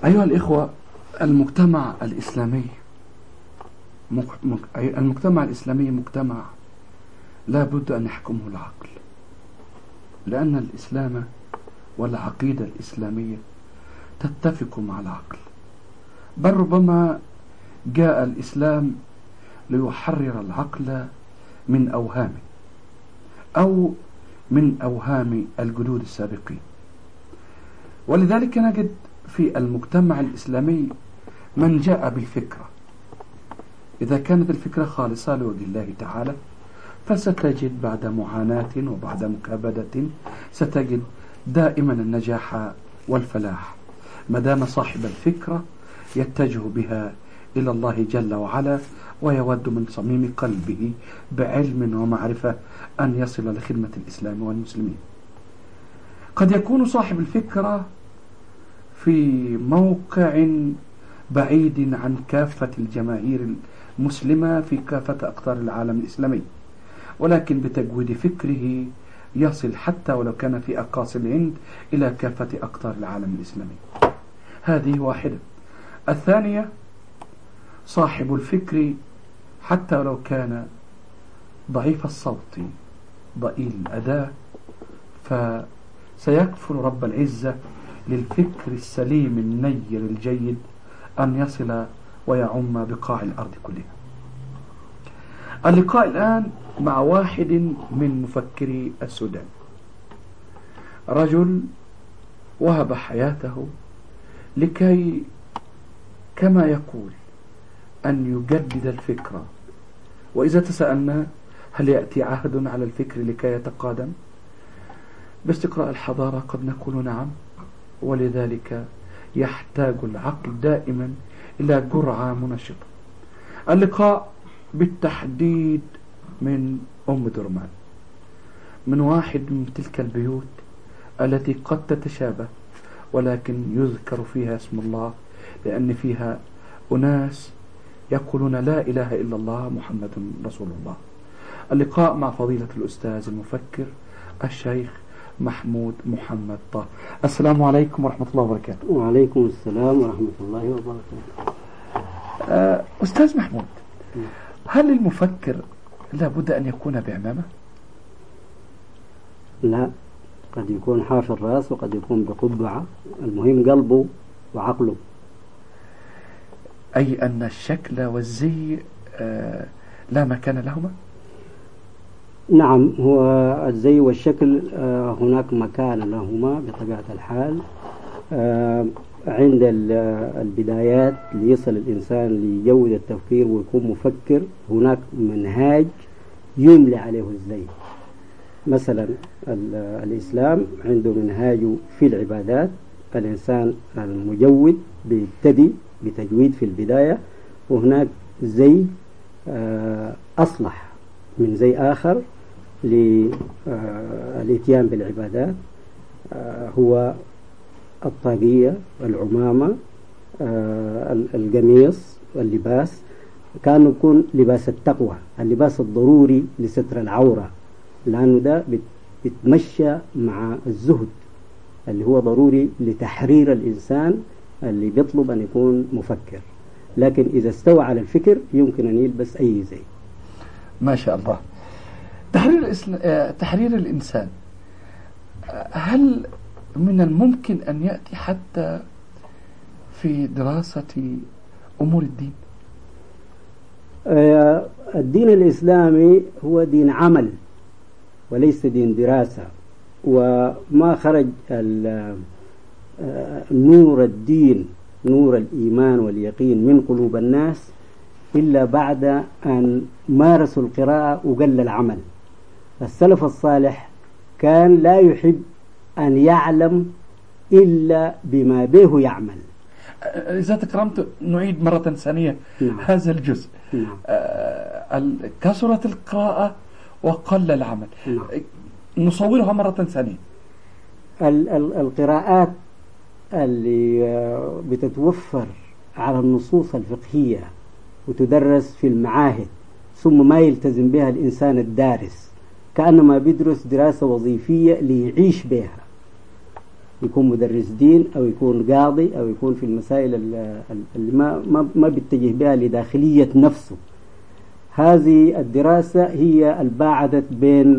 أيها الإخوة، المجتمع الإسلامي مجتمع لا بد أن يحكمه العقل، لأن الإسلام والعقيدة الإسلامية تتفق مع العقل، بل ربما جاء الإسلام ليحرر العقل من أوهامه أو من أوهام الجدود السابقين. ولذلك نجد في المجتمع الإسلامي من جاء بالفكرة. إذا كانت الفكرة خالصة لوجه الله تعالى فستجد بعد معاناة وبعد مكابدة ستجد دائما النجاح والفلاح، ما دام صاحب الفكرة يتجه بها إلى الله جل وعلا ويود من صميم قلبه بعلم ومعرفة أن يصل لخدمة الإسلام والمسلمين. قد يكون صاحب الفكرة في موقع بعيد عن كافة الجماهير المسلمة في كافة أقطار العالم الإسلامي، ولكن بتجويد فكره يصل حتى ولو كان في أقاصي الهند إلى كافة أقطار العالم الإسلامي. هذه واحدة. الثانية، صاحب الفكر حتى ولو كان ضعيف الصوت ضئيل الأداء فسيكفل رب العزة للفكر السليم النير الجيد أن يصل ويعم بقاع الأرض كلها. اللقاء الآن مع واحد من مفكري السودان، رجل وهب حياته لكي كما يقول أن يجدد الفكرة. وإذا تساءلنا هل يأتي عهد على الفكر لكي يتقادم باستقراء الحضارة؟ قد نقول نعم، ولذلك يحتاج العقل دائما إلى جرعة منشطة. اللقاء بالتحديد من أم درمان، من واحد من تلك البيوت التي قد تتشابه ولكن يذكر فيها اسم الله، لأن فيها أناس يقولون لا إله إلا الله محمد رسول الله. اللقاء مع فضيلة الأستاذ المفكر الشيخ محمود محمد طه. السلام عليكم ورحمة الله وبركاته. وعليكم السلام ورحمة الله وبركاته. أستاذ محمود، هل المفكر لابد أن يكون بعمامة؟ لا، قد يكون حاف الرأس وقد يكون بقبعة، المهم قلبه وعقله. أي أن الشكل والزي لا مكان لهما؟ نعم، هو الزي والشكل هناك مكان لهما بطبيعة الحال. عند البدايات ليصل الإنسان لجودة التفكير ويكون مفكر، هناك منهاج يملي عليه الزي. مثلا الإسلام عنده منهاج في العبادات، الإنسان المجود بيبتدي بتجويد في البداية، وهناك زي أصلح من زي آخر للإتيان بالعبادات، هو الطاقية، العمامة، القميص، اللباس. كان يكون لباس التقوى، اللباس الضروري لستر العورة، لأنه ده بتمشى مع الزهد اللي هو ضروري لتحرير الإنسان اللي بيطلب أن يكون مفكر. لكن إذا استوى على الفكر يمكن أن يلبس أي زي. ما شاء الله. تحرير الإنسان، هل من الممكن أن يأتي حتى في دراسة أمور الدين؟ الدين الإسلامي هو دين عمل وليس دين دراسة، وما خرج نور الدين، نور الإيمان واليقين من قلوب الناس إلا بعد أن مارسوا القراءة وقل العمل. السلف الصالح كان لا يحب أن يعلم إلا بما به يعمل. إذا تكرمت نعيد مرة ثانية. نعم. هذا الجزء. نعم. كثرت القراءة وقل العمل. نعم. نصورها مرة ثانية. القراءات اللي بتتوفر على النصوص الفقهية وتدرس في المعاهد ثم ما يلتزم بها الإنسان الدارس، كأنما بيدرس دراسة وظيفية ليعيش بها، يكون مدرس دين أو يكون قاضي أو يكون في المسائل اللي ما بيتجه بها لداخلية نفسه. هذه الدراسة هي الباعدت بين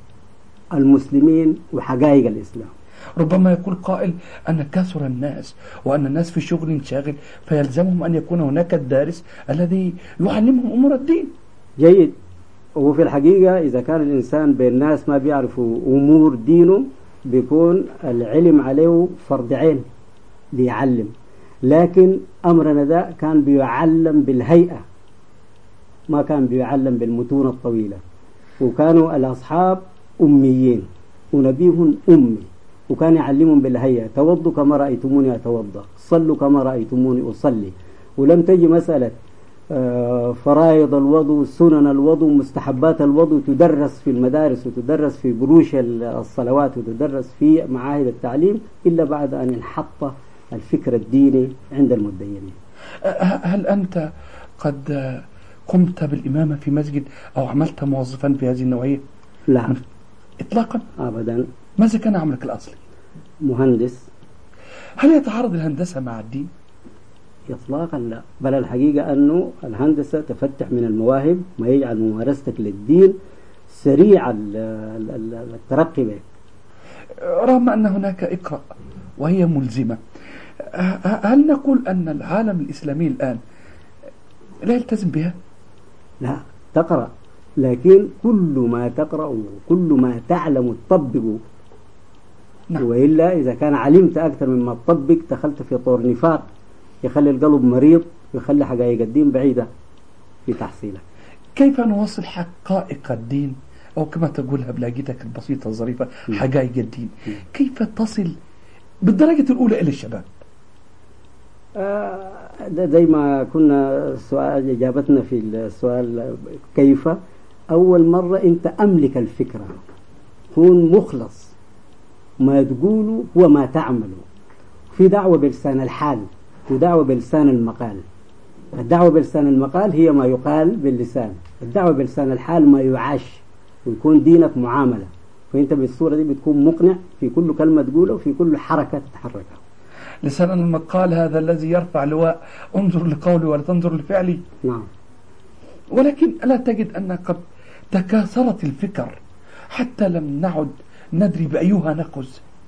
المسلمين وحقائق الإسلام. ربما يقول قائل أن كثر الناس وأن الناس في شغل شاغل فيلزمهم أن يكون هناك الدارس الذي يعلمهم أمور الدين. جيد. وفي الحقيقة إذا كان الإنسان بين الناس ما بيعرفوا أمور دينه بيكون العلم عليه فرض عين ليعلم، لكن أمرنا ده كان بيعلم بالهيئة ما كان بيعلم بالمتون الطويلة. وكانوا الأصحاب أميين ونبيهم أمي، وكان يعلمهم بالهيئة: توضوا كما رأيتموني أتوضأ، صلوا كما رأيتموني أصلي. ولم تجي مسألة فرائض الوضوء، سنن الوضوء، مستحبات الوضوء تدرس في المدارس وتدرس في بروش الصلوات وتدرس في معاهد التعليم إلا بعد أن انحط الفكر الديني عند المدينين. هل أنت قد قمت بالإمامة في مسجد أو عملت موظفا في هذه النوعية؟ لا إطلاقا؟ أبدا. ماذا كان عملك الأصلي؟ مهندس. هل يتعارض الهندسة مع الدين؟ إطلاقا لا، بل الحقيقة أنه الهندسة تفتح من المواهب ما يجعل ممارستك للدين سريع الترقي بك. رغم أن هناك إقرأ وهي ملزمة، هل نقول أن العالم الإسلامي الآن لا يلتزم بها؟ لا، تقرأ، لكن كل ما تقرأ وكل ما تعلم تطبقه. نعم. وإلا إذا كان علمت أكثر مما تطبق دخلت في طور نفاق يخلي القلب مريض ويخلي حقائق الدين بعيدة في تحصيلها. كيف نوصل حقائق الدين أو كما تقولها بلاقيتك البسيطة الظريفة حقائق الدين؟ كيف تصل بالدرجة الأولى إلى الشباب؟ زي ما كنا سؤال إجابتنا في السؤال كيف. أول مرة أنت أملك الفكرة، كون مخلص، ما تقوله هو ما تعمله. في دعوة بلسان الحال ودعوة بلسان المقال. الدعوة بلسان المقال هي ما يقال باللسان، الدعوة بلسان الحال ما يعاش ويكون دينك معاملة. فأنت بالصورة دي بتكون مقنع في كل كلمة تقوله وفي كل حركة تتحركها. لسان المقال هذا الذي يرفع لواء انظر لقولي ولا تنظر لفعلي. نعم. ولكن ألا تجد أن قد تكاثرت الفكر حتى لم نعد ندري بأيها نأخذ؟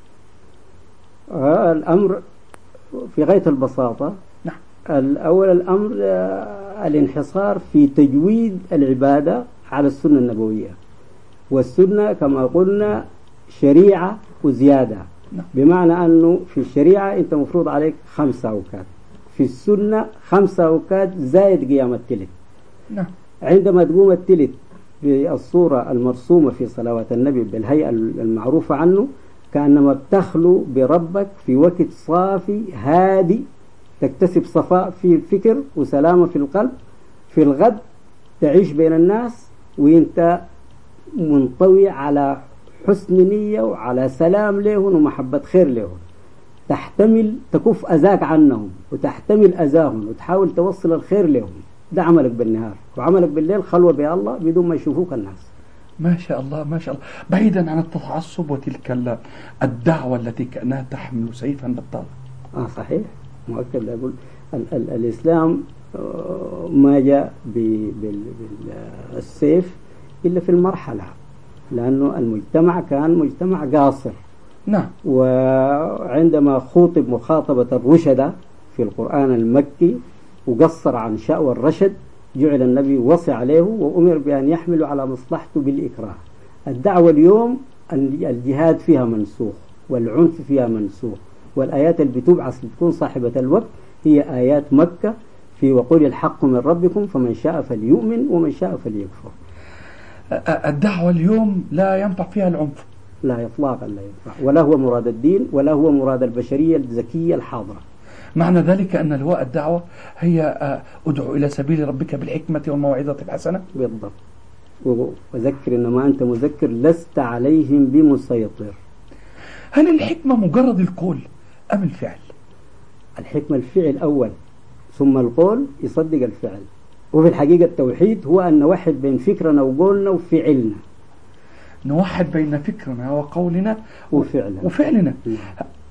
الأمر في غاية البساطة. نعم. الأول الأمر الانحصار في تجويد العبادة على السنة النبوية، والسنة كما قلنا شريعة وزيادة. نعم. بمعنى أنه في الشريعة أنت مفروض عليك 5 أوقات، في السنة 5 أوقات زائد قيام التلت. نعم. عندما تقوم التلت بالصورة المرسومة في صلوات النبي بالهيئة المعروفة عنه كأنما بتخلو بربك في وقت صافي هادي، تكتسب صفاء في الفكر وسلامة في القلب. في الغد تعيش بين الناس وانت منطوي على حسن نية وعلى سلام لهم ومحبة خير لهم، تحتمل تكف أذاك عنهم وتحتمل أذاهم وتحاول توصل الخير لهم. ده عملك بالنهار، وعملك بالليل خلوة بالله بدون ما يشوفوك الناس. ما شاء الله ما شاء الله. بعيدا عن التعصب وتلك الدعوة التي كأنها تحمل سيفا بطالا. صحيح، مؤكد. أقول الإسلام ما جاء بالسيف إلا في المرحلة، لأنه المجتمع كان مجتمع قاصر. نعم. وعندما خوطب مخاطبة الرشدة في القرآن المكي وقصر عن شأوى الرشد جعل النبي وصي عليه وأمر بأن يحملوا على مصلحته بالإكراه. الدعوة اليوم الجهاد فيها منسوخ والعنف فيها منسوخ، والآيات اللي بتبعث لتكون صاحبة الوقت هي آيات مكة في وقول الحق من ربكم فمن شاء فليؤمن ومن شاء فليكفر. الدعوة اليوم لا ينفع فيها العنف. لا إطلاقا لا ينفع، ولا هو مراد الدين ولا هو مراد البشرية الذكية الحاضرة. معنى ذلك أن لواء الدعوة هي أدعو إلى سبيل ربك بالحكمة والموعظة الحسنة. بالضبط. وذكر إنما أنت مذكر لست عليهم بمسيطر. هل الحكمة مجرد القول أم الفعل؟ الحكمة الفعل أول ثم القول يصدق الفعل. وفي الحقيقة التوحيد هو أن نوحد بين فكرنا وقولنا وفعلنا، نوحد بين فكرنا وقولنا وفعلنا.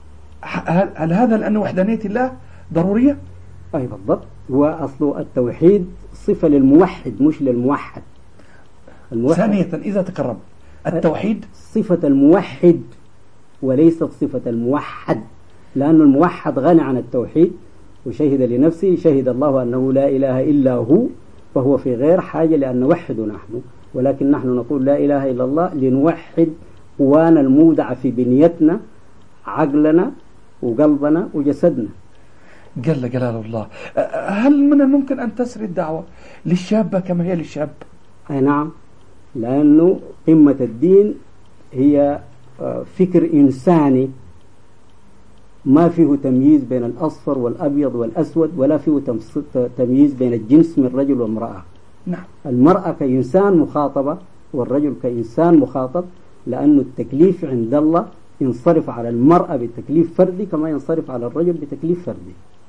هل هذا لأن وحدانية الله ضرورية؟ أي بالضبط، هو أصل التوحيد صفة للموحد مش للموحد. ثانية إذا تقرب، التوحيد صفة الموحد وليست صفة الموحد، لأن الموحد غني عن التوحيد وشهد لنفسه، شهد الله أنه لا إله إلا هو، فهو في غير حاجة لأن نوحد نحن، ولكن نحن نقول لا إله إلا الله لنوحد قوانا المودعة في بنيتنا، عقلنا وقلبنا وجسدنا. جل جلال الله. هل من الممكن أن تسري الدعوة للشابة كما هي للشاب؟ أي نعم، لأنه قمة الدين هي فكر إنساني ما فيه تمييز بين الأصفر والأبيض والأسود، ولا فيه تمييز بين الجنس من رجل وامرأة. نعم. المرأة كإنسان مخاطبة والرجل كإنسان مخاطب، لأن التكليف عند الله ينصرف على المرأة بتكليف فردي كما ينصرف على الرجل بتكليف فردي.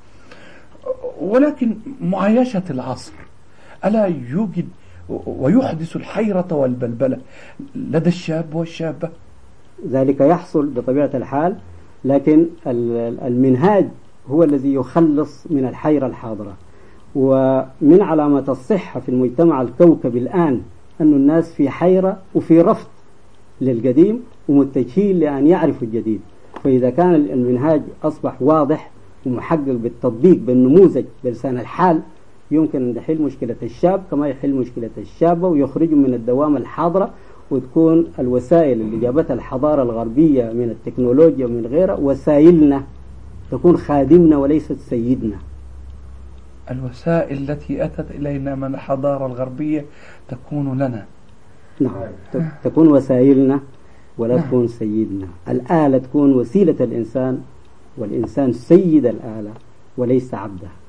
ولكن معايشة العصر ألا يوجد ويحدث الحيرة والبلبلة لدى الشاب والشابة؟ ذلك يحصل بطبيعة الحال، لكن المنهاج هو الذي يخلص من الحيرة الحاضرة. ومن علامات الصحة في المجتمع الكوكبي الآن أن الناس في حيرة وفي رفض للقديم ومتجهين لأن يعرفوا الجديد. فإذا كان المنهاج أصبح واضح ومحقق بالتطبيق بالنموذج بلسان الحال، يمكن أن يحل مشكلة الشاب كما يحل مشكلة الشابة، ويخرجوا من الدوامة الحاضرة، وتكون الوسائل اللي جابتها الحضارة الغربية من التكنولوجيا ومن غيرها وسائلنا، تكون خادمنا وليست سيدنا. الوسائل التي أتت إلينا من الحضارة الغربية تكون لنا. نعم، تكون وسائلنا ولا تكون سيدنا. الآلة تكون وسيلة الإنسان، والإنسان سيد الآلة وليس عبده.